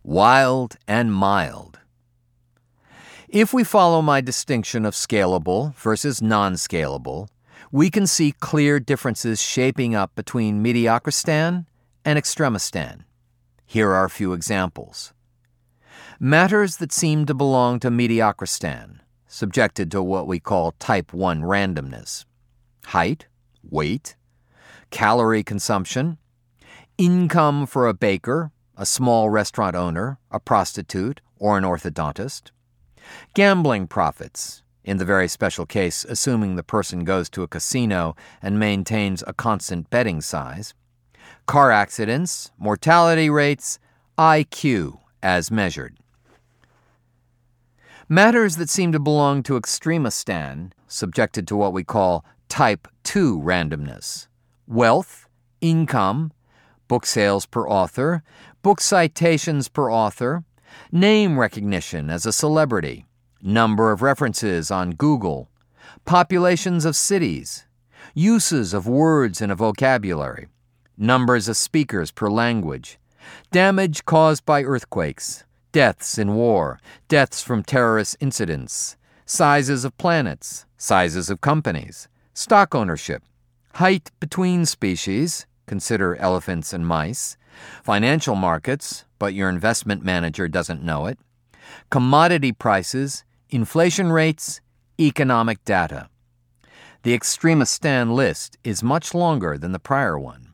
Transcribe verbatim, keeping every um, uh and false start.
wild and mild. If we follow my distinction of scalable versus non-scalable, we can see clear differences shaping up between Mediocristan and Extremistan. Here are a few examples. Matters that seem to belong to Mediocristan, subjected to what we call type one randomness. Height, weight, calorie consumption, income for a baker, a small restaurant owner, a prostitute, or an orthodontist. Gambling profits, in the very special case assuming the person goes to a casino and maintains a constant betting size. Car accidents, mortality rates, I Q as measured. Matters that seem to belong to Extremistan, subjected to what we call type two randomness. Wealth, income, book sales per author, book citations per author, name recognition as a celebrity, number of references on Google, populations of cities, uses of words in a vocabulary, numbers of speakers per language, damage caused by earthquakes, deaths in war, deaths from terrorist incidents, sizes of planets, sizes of companies, stock ownership, height between species, consider elephants and mice, financial markets, but your investment manager doesn't know it, commodity prices, inflation rates, economic data. The Extremistan list is much longer than the prior one.